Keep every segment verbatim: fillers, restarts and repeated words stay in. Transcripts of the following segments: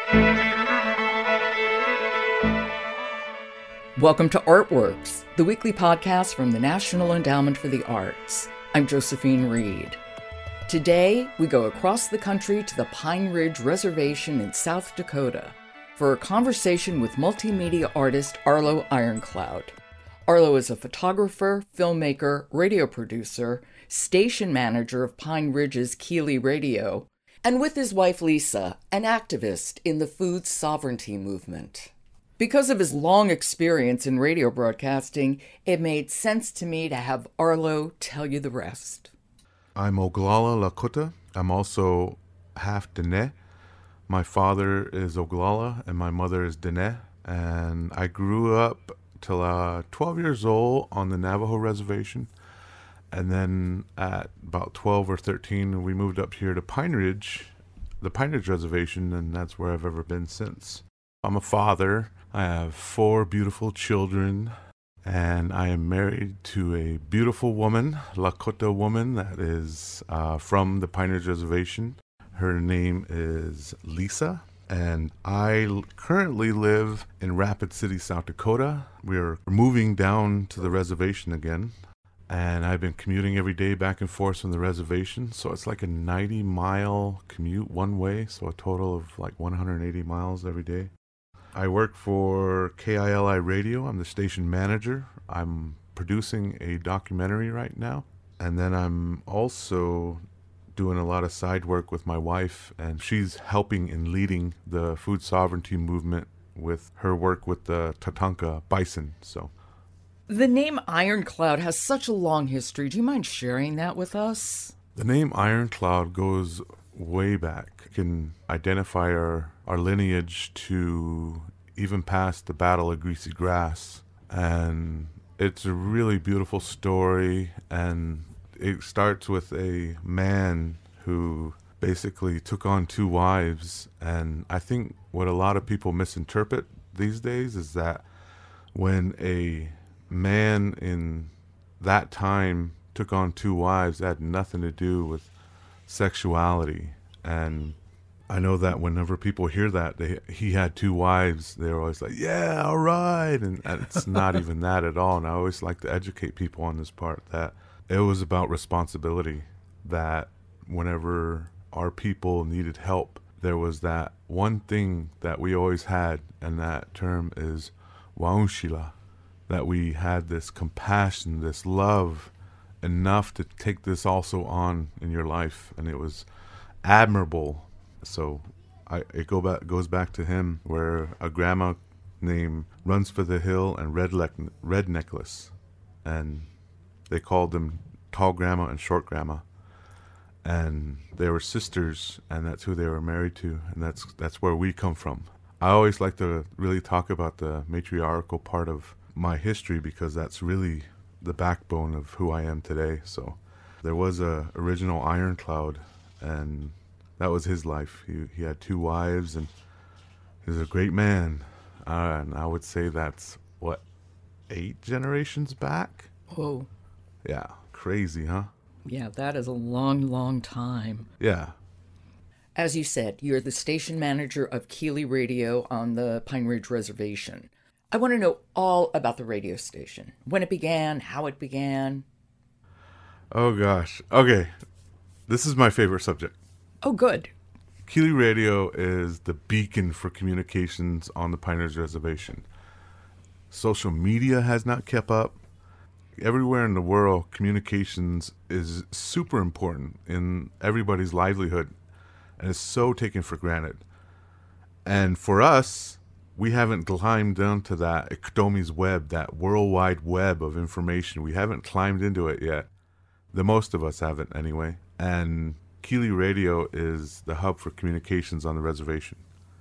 Welcome to Artworks, the weekly podcast from the National Endowment for the Arts. I'm Josephine Reed. Today, we go across the country to the Pine Ridge Reservation in South Dakota for a conversation with multimedia artist Arlo Ironcloud. Arlo is a photographer, filmmaker, radio producer, station manager of Pine Ridge's Keeley Radio, and with his wife Lisa, an activist in the food sovereignty movement. Because of his long experience in radio broadcasting, it made sense to me to have Arlo tell you the rest. I'm Oglala Lakota. I'm also half Dene. My father is Oglala and my mother is Dene. And I grew up till uh, twelve years old on the Navajo reservation. And then at about twelve or thirteen, we moved up here to Pine Ridge, the Pine Ridge Reservation, and that's where I've ever been since. I'm a father. I have four beautiful children, and I am married to a beautiful woman, Lakota woman, that is uh, from the Pine Ridge Reservation. Her name is Lisa, and I l- currently live in Rapid City, South Dakota. We're moving down to the reservation again, and I've been commuting every day back and forth from the reservation, so it's like a ninety-mile commute one way, so a total of like one hundred eighty miles every day. I work for K I L I Radio. I'm the station manager. I'm producing a documentary right now. And then I'm also doing a lot of side work with my wife, and she's helping in leading the food sovereignty movement with her work with the Tatanka bison. So, The name Ironcloud has such a long history. Do you mind sharing that with us? the name Ironcloud goes way back. You can identify our, our lineage to even past the Battle of Greasy Grass. And it's a really beautiful story, and it starts with a man who basically took on two wives. And I think what a lot of people misinterpret these days is that when a man in that time took on two wives, it had nothing to do with sexuality. And I know that whenever people hear that they, he had two wives, they're always like, yeah, all right. And, and it's not even that at all. And I always like to educate people on this part that it was about responsibility, that whenever our people needed help, there was that one thing that we always had, and that term is waunshila, that we had this compassion, this love, enough to take this also on in your life. And it was admirable. So I, it go back, goes back to him, where a grandma named Runs for the Hill and Red, Le- Red Necklace, and they called them Tall Grandma and Short Grandma, and they were sisters, and that's who they were married to, and that's that's where we come from. I always like to really talk about the matriarchal part of my history, because that's really the backbone of who I am today. So there was a original Ironcloud, and that was his life. He he had two wives, and he was a great man. Uh, and I would say that's, what, eight generations back? Whoa. Yeah, crazy, huh? Yeah, that is a long, long time. Yeah. As you said, you're the station manager of Keeley Radio on the Pine Ridge Reservation. I want to know all about the radio station. When it began, how it began. Oh, gosh. Okay. This is my favorite subject. Oh, good. Keeley Radio is the beacon for communications on the Pine Ridge Reservation. Social media has not kept up. Everywhere in the world, communications is super important in everybody's livelihood, and it's so taken for granted. And for us, we haven't climbed down to that Iktomi's web, that worldwide web of information. We haven't climbed into it yet. The most of us haven't, anyway. And Keeley Radio is the hub for communications on the reservation.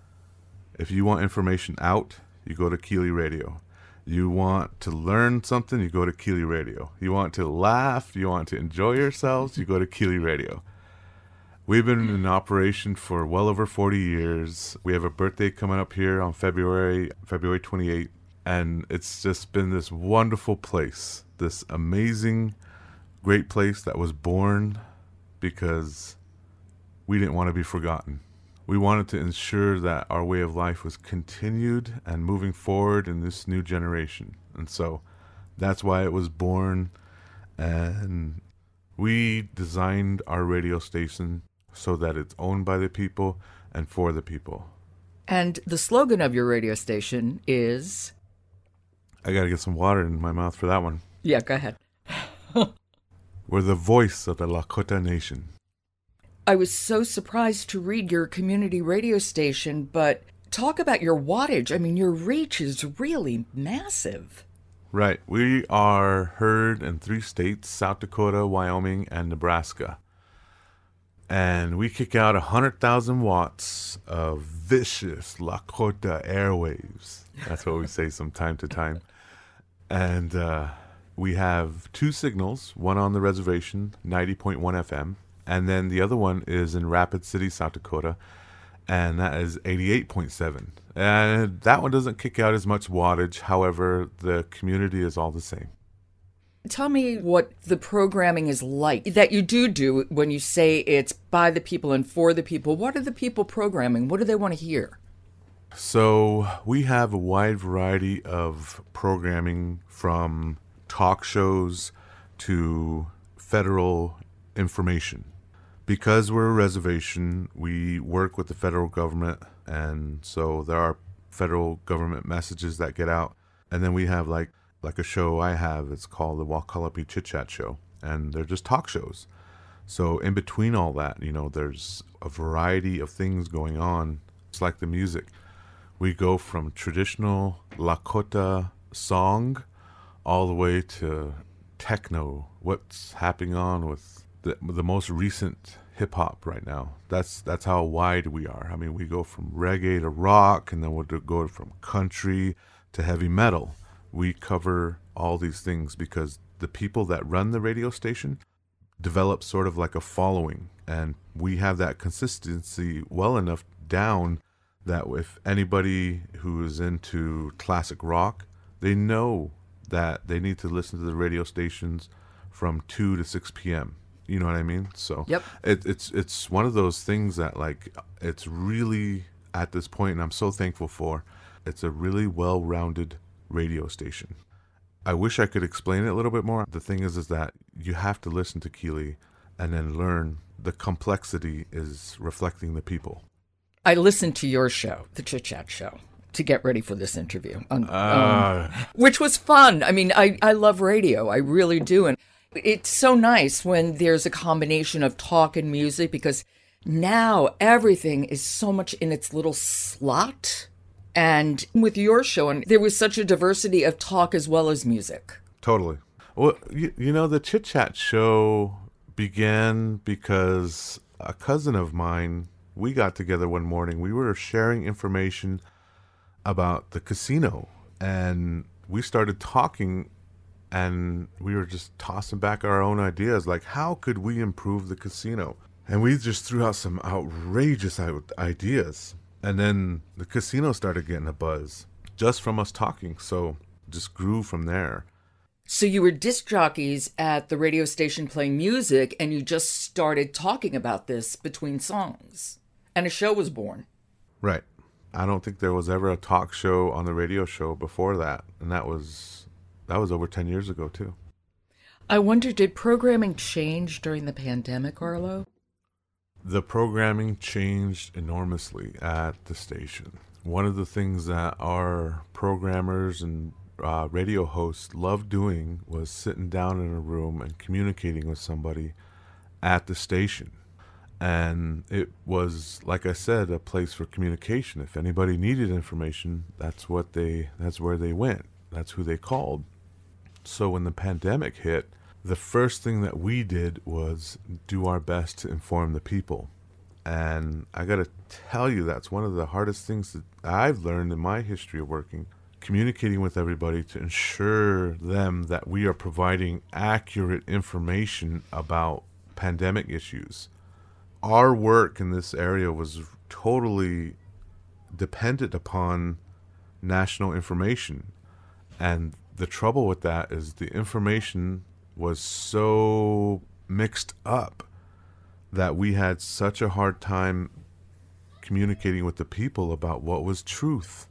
If you want information out, you go to Keeley Radio. You want to learn something, you go to Keeley Radio. You want to laugh, you want to enjoy yourselves, you go to Keeley Radio. We've been in operation for well over forty years. We have a birthday coming up here on February, February twenty-eighth. And it's just been this wonderful place, this amazing, great place that was born because we didn't want to be forgotten. We wanted to ensure that our way of life was continued and moving forward in this new generation. And so that's why it was born. And we designed our radio station so that it's owned by the people and for the people. And the slogan of your radio station is? I got to get some water in my mouth for that one. Yeah, go ahead. We're the voice of the Lakota Nation. I was so surprised to read your community radio station, but talk about your wattage. I mean, your reach is really massive. Right. We are heard in three states, South Dakota, Wyoming, and Nebraska. And we kick out one hundred thousand watts of vicious Lakota airwaves. That's what we say from time to time. And uh, we have two signals, one on the reservation, ninety point one F M, and then the other one is in Rapid City, South Dakota, and that is eighty-eight point seven. And that one doesn't kick out as much wattage. However, the community is all the same. Tell me what the programming is like that you do do when you say it's by the people and for the people. What are the people programming? What do they want to hear? So we have a wide variety of programming, from talk shows to federal information. Because we're a reservation, we work with the federal government, and so there are federal government messages that get out. And then we have like like a show I have, it's called the Waikalapi Chit Chat Show, and they're just talk shows. So in between all that, you know, there's a variety of things going on. It's like the music. We go from traditional Lakota song all the way to techno, what's happening on with the, the most recent hip-hop right now. That's that's how wide we are. I mean, we go from reggae to rock, and then we'll go from country to heavy metal. We cover all these things because the people that run the radio station develop sort of like a following, and we have that consistency well enough down that if anybody who is into classic rock, they know that they need to listen to the radio stations from two to six p.m. You know what I mean? So yep. it, it's it's one of those things that, like, it's really, at this point, and I'm so thankful for, it's a really well-rounded radio station. I wish I could explain it a little bit more. The thing is, is that you have to listen to Keeley and then learn the complexity is reflecting the people. I listened to your show, the Chit Chat Show, to get ready for this interview, um, uh, um, which was fun. I mean, I, I love radio. I really do. And it's so nice when there's a combination of talk and music, because now everything is so much in its little slot. And with your show, and there was such a diversity of talk as well as music. Totally. Well, you, you know, the Chit Chat Show began because a cousin of mine, we got together one morning. We were sharing information about the casino, and we started talking, and we were just tossing back our own ideas, like, how could we improve the casino? And we just threw out some outrageous ideas. And then the casino started getting a buzz just from us talking. So just grew from there. So you were disc jockeys at the radio station playing music, and you just started talking about this between songs, and a show was born. Right. I don't think there was ever a talk show on the radio show before that. And that was that was over ten years ago, too. I wonder, did programming change during the pandemic, Arlo? The programming changed enormously at the station. One of the things that our programmers and uh, radio hosts loved doing was sitting down in a room and communicating with somebody at the station. And it was, like I said, a place for communication. If anybody needed information, that's what they that's where they went. That's who they called. So when the pandemic hit, the first thing that we did was do our best to inform the people. And I got to tell you, that's one of the hardest things that I've learned in my history of working, communicating with everybody to ensure them that we are providing accurate information about pandemic issues. Our work in this area was totally dependent upon national information. And the trouble with that is the information was so mixed up that we had such a hard time communicating with the people about what was truth.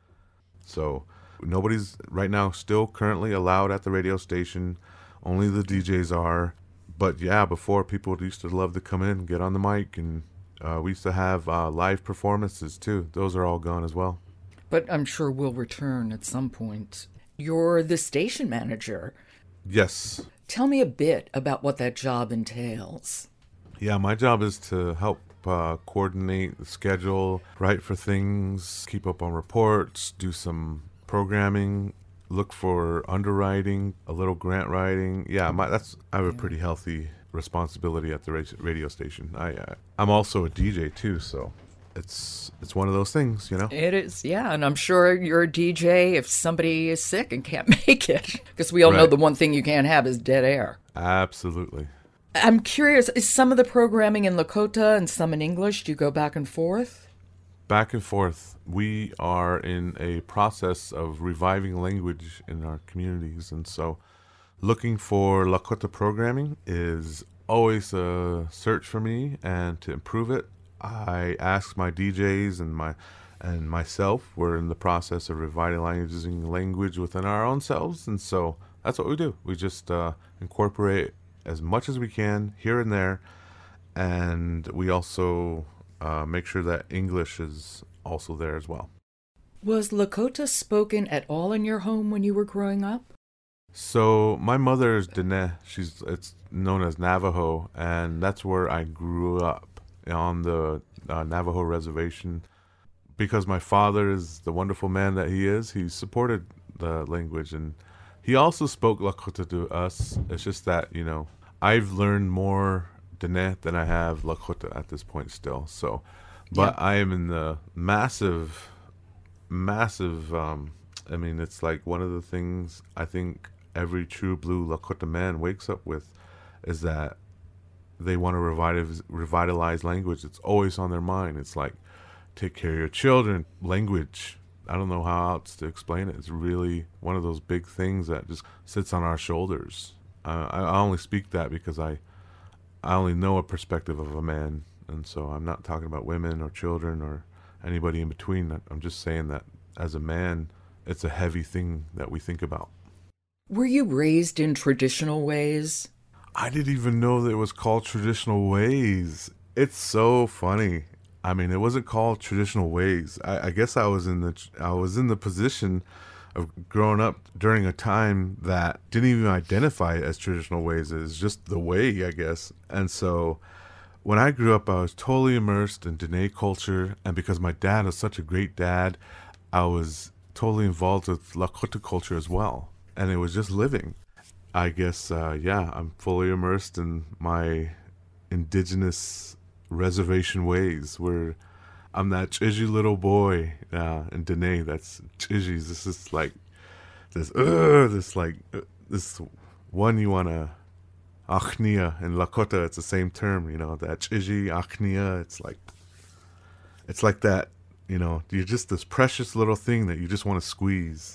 So nobody's right now still currently allowed at the radio station. Only the D Js are. But yeah, before, people used to love to come in, get on the mic, and uh, we used to have uh, live performances too. Those are all gone as well. But I'm sure we'll return at some point. You're the station manager. Yes. Tell me a bit about what that job entails. Yeah, my job is to help uh, coordinate the schedule, write for things, keep up on reports, do some programming, look for underwriting, a little grant writing. Yeah, my, that's I have a pretty healthy responsibility at the ra- radio station. I uh, I'm also a D J too, so it's it's one of those things, you know. It is, yeah, and I'm sure you're a D J if somebody is sick and can't make it, because we all right. know the one thing you can't have is dead air. Absolutely. I'm curious, is some of the programming in Lakota and some in English? Do you go back and forth? Back and forth. We are in a process of reviving language in our communities, and so looking for Lakota programming is always a search for me, and to improve it, I ask my D Js and my and myself. We're in the process of revitalizing language within our own selves, and so that's what we do. We just uh, incorporate as much as we can here and there, and we also uh, make sure that English is also there as well. Was Lakota spoken at all in your home when you were growing up? So my mother is Dene. She's it's known as Navajo, and that's where I grew up, on the uh, Navajo reservation. Because my father is the wonderful man that he is, he supported the language, and he also spoke Lakota to us. It's just that, you know, I've learned more Dene than I have Lakota at this point still. So, but yeah. I am in the massive, massive, um, I mean, it's like one of the things I think every true blue Lakota man wakes up with is that they want to revitalize, revitalize language. It's always on their mind. It's like, take care of your children. Language, I don't know how else to explain it. It's really one of those big things that just sits on our shoulders. Uh, I, I only speak that because I, I only know a perspective of a man, and so I'm not talking about women or children or anybody in between. I'm just saying that as a man, it's a heavy thing that we think about. Were you raised in traditional ways? I didn't even know that it was called traditional ways. It's so funny. I mean, it wasn't called traditional ways. I, I guess I was in the I was in the position of growing up during a time that didn't even identify as traditional ways. It was just the way, I guess. And so when I grew up, I was totally immersed in Dene culture. And because my dad was such a great dad, I was totally involved with Lakota culture as well. And it was just living. I guess, uh, yeah, I'm fully immersed in my indigenous reservation ways, where I'm that Chiji little boy uh, in Dene. That's Chiji's. This is like this, uh, this like uh, this one you wanna Achnia in Lakota. It's the same term, you know. That Chiji Achnia. It's like it's like that, you know. You're just this precious little thing that you just want to squeeze.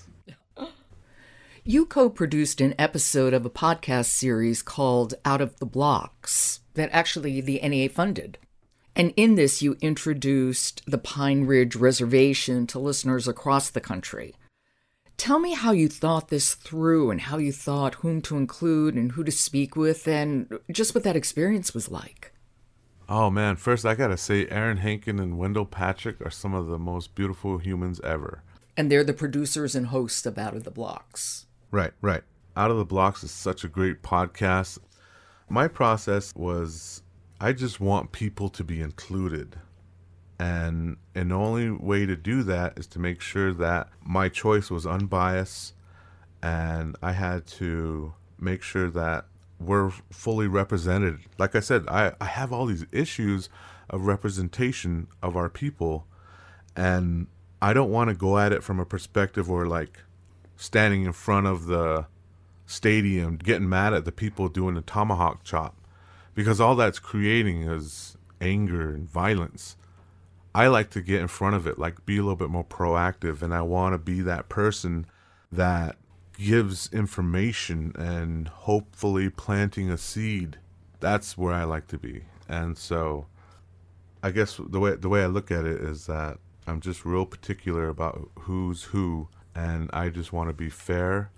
You co-produced an episode of a podcast series called Out of the Blocks that actually the N E A funded. And in this, you introduced the Pine Ridge Reservation to listeners across the country. Tell me how you thought this through and how you thought whom to include and who to speak with and just what that experience was like. Oh, man. First, I got to say, Aaron Hankin and Wendell Patrick are some of the most beautiful humans ever. And they're the producers and hosts of Out of the Blocks. Right, right. Out of the Blocks is such a great podcast. My process was, I just want people to be included. And, and the only way to do that is to make sure that my choice was unbiased, and I had to make sure that we're fully represented. Like I said, I, I have all these issues of representation of our people, and I don't want to go at it from a perspective where, like, standing in front of the stadium getting mad at the people doing the tomahawk chop, because all that's creating is anger and violence. I like to get in front of it, like be a little bit more proactive, and I want to be that person that gives information and hopefully planting a seed. That's where I like to be. And so I guess the way the way I look at it is that I'm just real particular about who's who, and I just want to be fair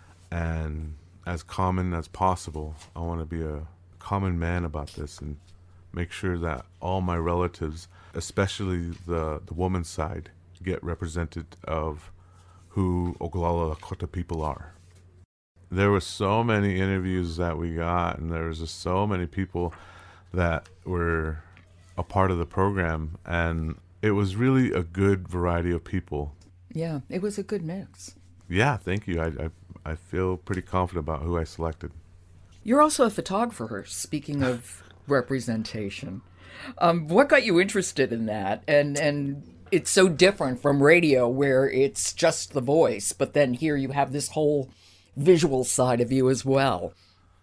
and as common as possible. I want to be a common man about this and make sure that all my relatives, especially the the woman's side, get represented of who Oglala Lakota people are. There were so many interviews that we got, and there was just so many people that were a part of the program, and it was really a good variety of people. Yeah, it was a good mix. Yeah, thank you. I, I, I feel pretty confident about who I selected. You're also a photographer, speaking of representation. Um, what got you interested in that? And and it's so different from radio where it's just the voice, but then here you have this whole visual side of you as well.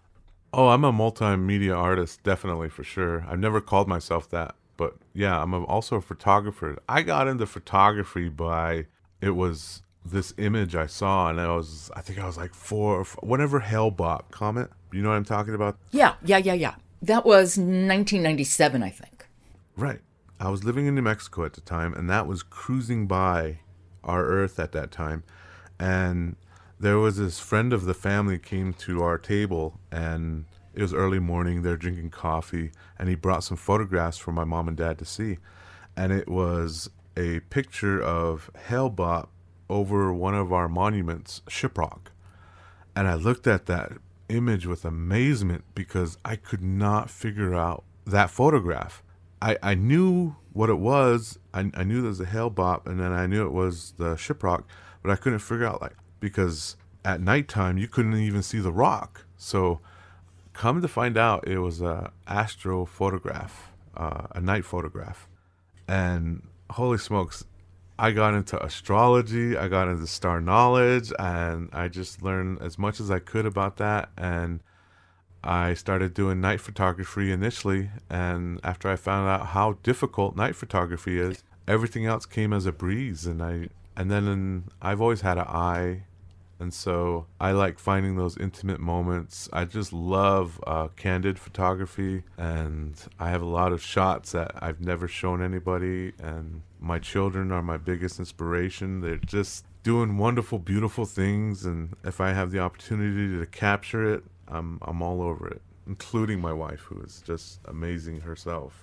Oh, I'm a multimedia artist, definitely, for sure. I've never called myself that, but yeah, I'm a, also a photographer. I got into photography by, it was this image I saw, and I was, I think I was like four, whenever Hale-Bopp comet, you know what I'm talking about? Yeah, yeah, yeah, yeah. That was nineteen ninety-seven, I think. Right. I was living in New Mexico at the time, and that was cruising by our Earth at that time. And there was this friend of the family came to our table, and it was early morning. They're drinking coffee, and he brought some photographs for my mom and dad to see. And it was a picture of Hale-Bopp over one of our monuments, Shiprock. And I looked at that image with amazement because I could not figure out that photograph. I, I knew what it was. I, I knew there was a Hale-Bopp, and then I knew it was the Shiprock, but I couldn't figure out, like, because at nighttime you couldn't even see the rock. So come to find out, it was a astro photograph, uh, a night photograph. And holy smokes, I got into astrology, I got into star knowledge, and I just learned as much as I could about that. And I started doing night photography initially, and after I found out how difficult night photography is, everything else came as a breeze. And I and then in, I've always had an eye, and so I like finding those intimate moments. I just love uh, candid photography, and I have a lot of shots that I've never shown anybody, and my children are my biggest inspiration. They're just doing wonderful, beautiful things, and if I have the opportunity to capture it, I'm I'm all over it, including my wife, who is just amazing herself.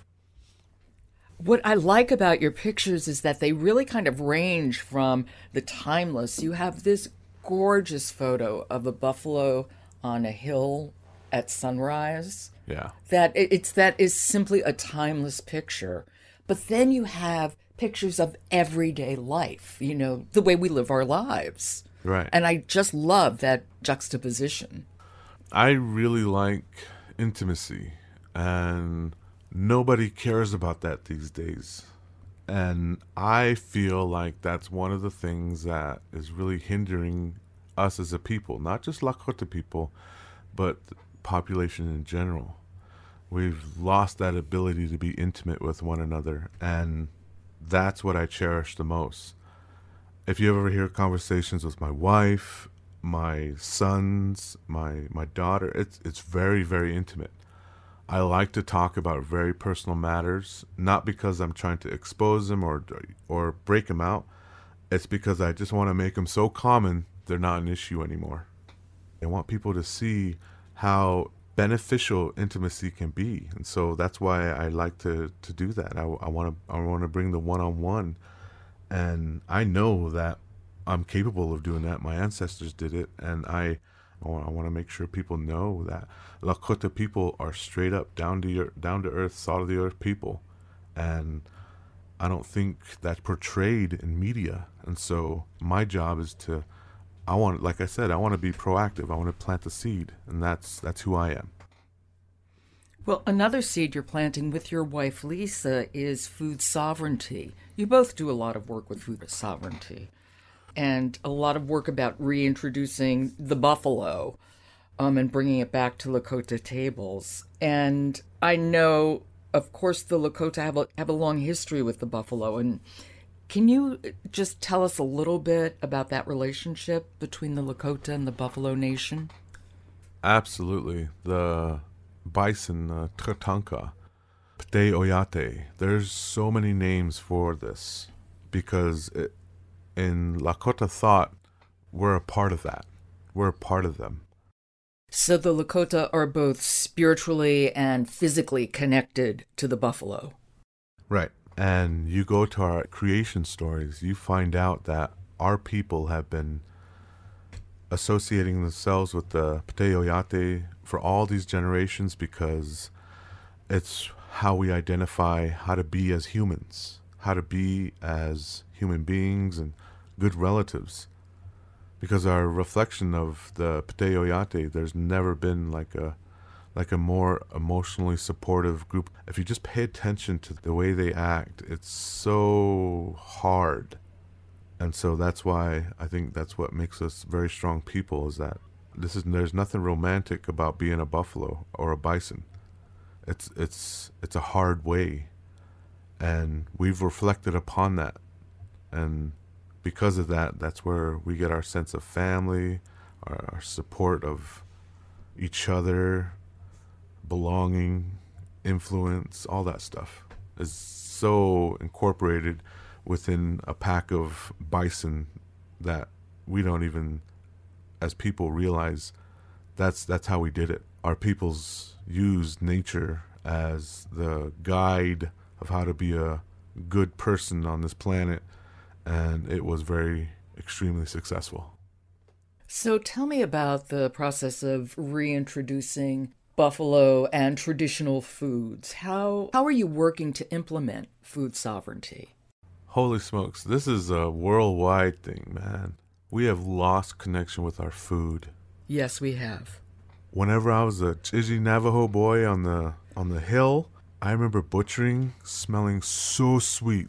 What I like about your pictures is that they really kind of range from the timeless. You have this gorgeous photo of a buffalo on a hill at sunrise. Yeah. That it's that is simply a timeless picture. But then you have pictures of everyday life, you know, the way we live our lives. Right. And I just love that juxtaposition. I really like intimacy, and nobody cares about that these days. And I feel like that's one of the things that is really hindering us as a people, not just Lakota people, but the population in general. We've lost that ability to be intimate with one another, and that's what I cherish the most. If you ever hear conversations with my wife, my sons, my my daughter, it's it's very, very intimate. I like to talk about very personal matters, not because I'm trying to expose them or or break them out. It's because I just want to make them so common they're not an issue anymore. I want people to see how beneficial intimacy can be, and so that's why I like to, to do that. I, I want to I want to bring the one-on-one, and I know that I'm capable of doing that. My ancestors did it, and I I want, I want to make sure people know that Lakota people are straight up down to earth, down to earth, salt of the earth people, and I don't think that's portrayed in media. And so my job is to, I want, like I said, I want to be proactive. I want to plant the seed, and that's that's who I am. Well, another seed you're planting with your wife, Lisa, is food sovereignty. You both do a lot of work with food sovereignty, and a lot of work about reintroducing the buffalo um, and bringing it back to Lakota tables. And I know, of course, the Lakota have a, have a long history with the buffalo. And can you just tell us a little bit about that relationship between the Lakota and the Buffalo Nation? Absolutely. The bison, uh, Tatanka, P'tay Oyate. There's so many names for this because it, in Lakota thought, we're a part of that. We're a part of them. So the Lakota are both spiritually and physically connected to the buffalo. Right. And you go to our creation stories, you find out that our people have been associating themselves with the P'tay Oyate for all these generations because it's how we identify how to be as humans, how to be as human beings and good relatives. Because our reflection of the P'tay Oyate, there's never been like a like a more emotionally supportive group. If you just pay attention to the way they act, it's so hard. And so that's why I think that's what makes us very strong people, is that this is there's nothing romantic about being a buffalo or a bison. It's it's it's a hard way. And we've reflected upon that. And because of that, that's where we get our sense of family, our, our support of each other, belonging, influence, all that stuff is so incorporated within a pack of bison that we don't even, as people, realize that's that's how we did it. Our peoples used nature as the guide of how to be a good person on this planet, and it was very extremely successful. So tell me about the process of reintroducing buffalo and traditional foods. How how are you working to implement food sovereignty? Holy smokes, this is a worldwide thing, man. We have lost connection with our food. Yes, we have. Whenever I was a Chiji Navajo boy on the on the hill, I remember butchering, smelling so sweet,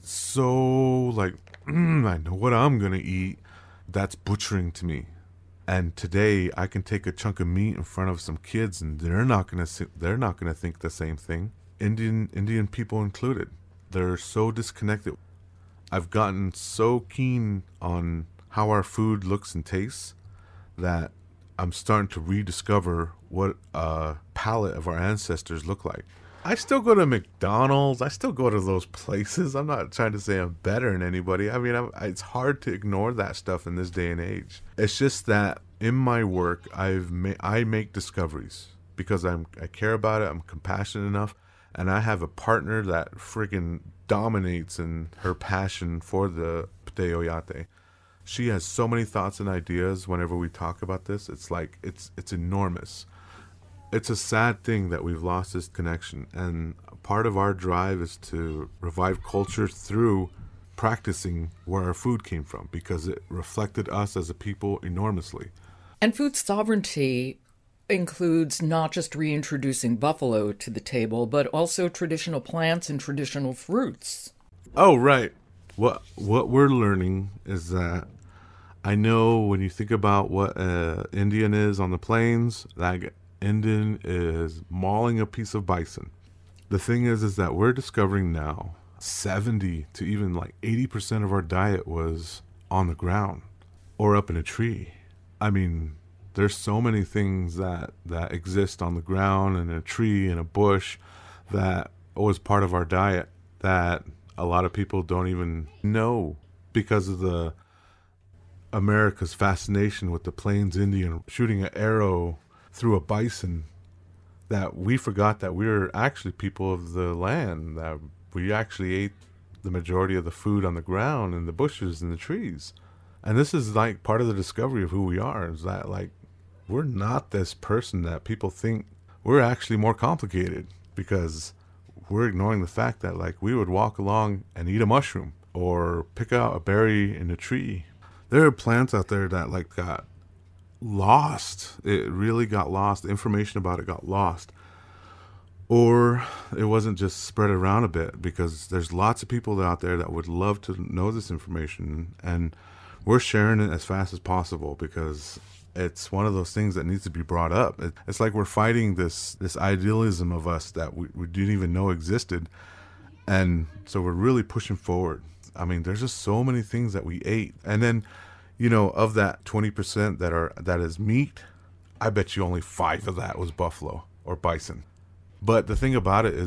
so like, mm, I know what I'm gonna eat. That's butchering to me. And today, I can take a chunk of meat in front of some kids, and they're not gonna they're not gonna think the same thing. Indian Indian people included, they're so disconnected. I've gotten so keen on how our food looks and tastes that I'm starting to rediscover what a palate of our ancestors look like. I still go to McDonald's. I still go to those places. I'm not trying to say I'm better than anybody. I mean, I'm, it's hard to ignore that stuff in this day and age. It's just that in my work, I've ma- I make discoveries because I'm I care about it. I'm compassionate enough, and I have a partner that friggin' dominates in her passion for the P'tay Oyate. She has so many thoughts and ideas whenever we talk about this. It's like, it's it's enormous. It's a sad thing that we've lost this connection. And part of our drive is to revive culture through practicing where our food came from, because it reflected us as a people enormously. And food sovereignty includes not just reintroducing buffalo to the table, but also traditional plants and traditional fruits. Oh, right. What what we're learning is that I know when you think about what an Indian is on the plains, that Indian is mauling a piece of bison. The thing is, is that we're discovering now seventy to even like eighty percent of our diet was on the ground or up in a tree. I mean, there's so many things that, that exist on the ground and in a tree and a bush that was part of our diet that a lot of people don't even know because of the America's fascination with the Plains Indian shooting an arrow through a bison, that we forgot that we were actually people of the land, that we actually ate the majority of the food on the ground and the bushes and the trees. And this is like part of the discovery of who we are, is that like we're not this person that people think. We're actually more complicated because we're ignoring the fact that like we would walk along and eat a mushroom or pick out a berry in a tree. There are plants out there that like got lost. It really got lost. The information about it got lost. Or it wasn't just spread around a bit, because there's lots of people out there that would love to know this information, and we're sharing it as fast as possible because it's one of those things that needs to be brought up. It, it's like we're fighting this this idealism of us that we, we didn't even know existed, and so we're really pushing forward. I mean, there's just so many things that we ate, and then, you know, of that twenty percent that are that is meat, I bet you only five of that was buffalo or bison. But the thing about it is that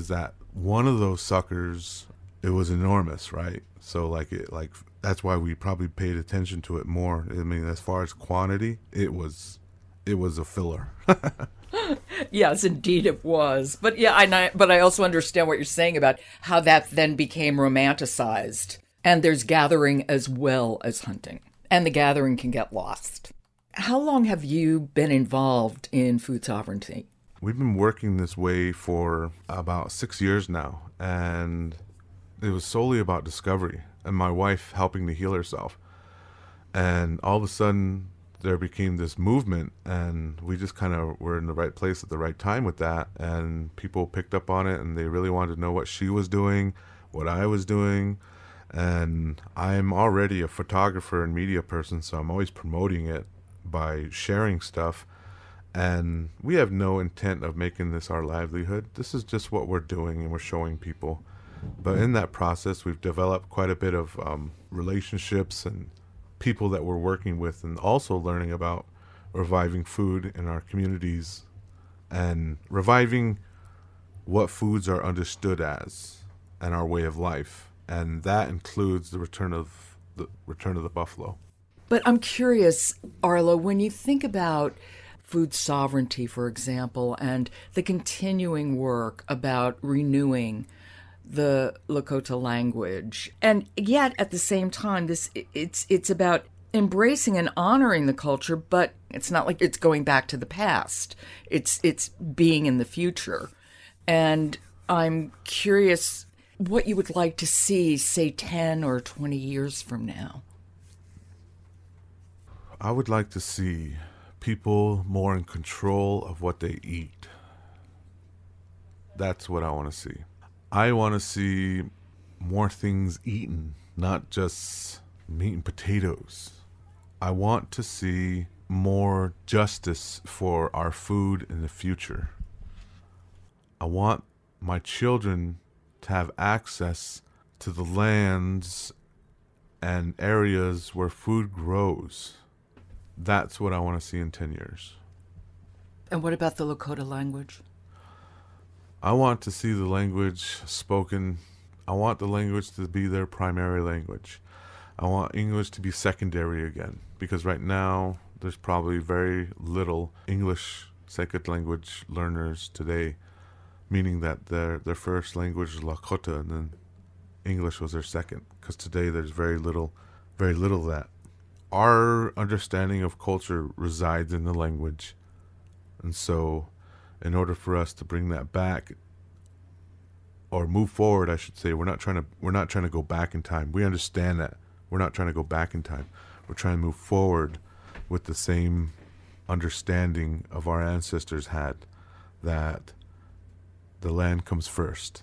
one of those suckers, it was enormous, right? So like it, like that's why we probably paid attention to it more. I mean, as far as quantity, it was, it was a filler. Yes, indeed it was. But yeah, I, but I also understand what you're saying about how that then became romanticized. And there's gathering as well as hunting. And the gathering can get lost. How long have you been involved in food sovereignty? We've been working this way for about six years now. And it was solely about discovery and my wife helping to heal herself. And all of a sudden, there became this movement, and we just kind of were in the right place at the right time with that. And people picked up on it, and they really wanted to know what she was doing, what I was doing. And I'm already a photographer and media person, so I'm always promoting it by sharing stuff. And we have no intent of making this our livelihood. This is just what we're doing, and we're showing people. But in that process, we've developed quite a bit of um, relationships and people that we're working with, and also learning about reviving food in our communities and reviving what foods are understood as and our way of life. And that includes the return of the return of the buffalo. But I'm curious, Arlo, when you think about food sovereignty, for example, and the continuing work about renewing the Lakota language, and yet at the same time, this it's it's about embracing and honoring the culture, but it's not like it's going back to the past. It's it's being in the future. And I'm curious what you would like to see, say, ten or twenty years from now. I would like to see people more in control of what they eat. That's what I want to see. I want to see more things eaten, not just meat and potatoes. I want to see more justice for our food in the future. I want my children to have access to the lands and areas where food grows. That's what I want to see in ten years. And what about the Lakota language? I want to see the language spoken. I want the language to be their primary language. I want English to be secondary again, because right now there's probably very little English second language learners today, meaning that their their first language is Lakota and then English was their second, because today there's very little, very little of that. Our understanding of culture resides in the language, and so in order for us to bring that back or move forward, I should say, we're not trying to we're not trying to go back in time. We understand that. We're not trying to go back in time. We're trying to move forward with the same understanding of our ancestors had, that the land comes first.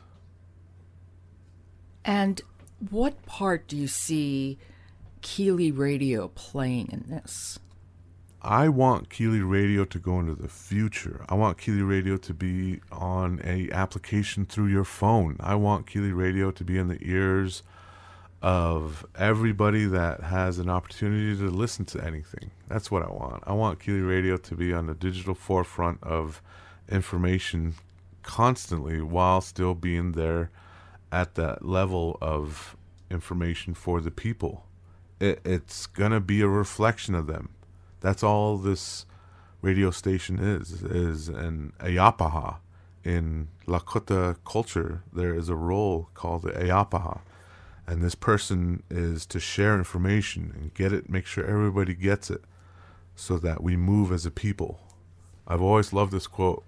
And what part do you see Keeley Radio playing in this? I want Keeley Radio to go into the future. I want Keeley Radio to be on a application through your phone. I want Keeley Radio to be in the ears of everybody that has an opportunity to listen to anything. That's what I want. I want Keeley Radio to be on the digital forefront of information constantly, while still being there at that level of information for the people. It, it's going to be a reflection of them. That's all this radio station is, is an Ayapaha. In Lakota culture, there is a role called the Ayapaha. And this person is to share information and get it, make sure everybody gets it, so that we move as a people. I've always loved this quote.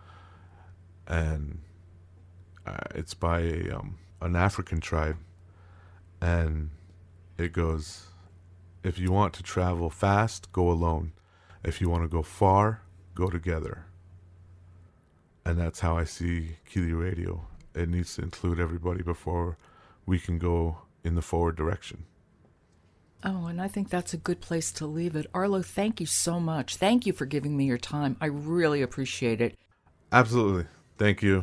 And uh, it's by a, um, an African tribe. And it goes, if you want to travel fast, go alone. If you want to go far, go together. And that's how I see Keeley Radio. It needs to include everybody before we can go in the forward direction. Oh, and I think that's a good place to leave it. Arlo, thank you so much. Thank you for giving me your time. I really appreciate it. Absolutely. Thank you.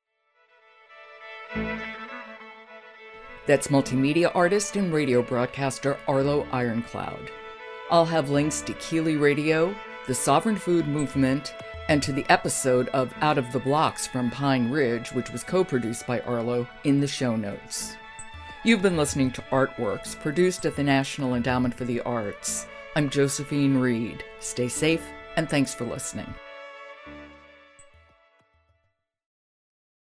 That's multimedia artist and radio broadcaster Arlo Ironcloud. I'll have links to Keeley Radio, the Sovereign Food Movement, and to the episode of Out of the Blocks from Pine Ridge, which was co-produced by Arlo, in the show notes. You've been listening to Artworks, produced at the National Endowment for the Arts. I'm Josephine Reed. Stay safe, and thanks for listening.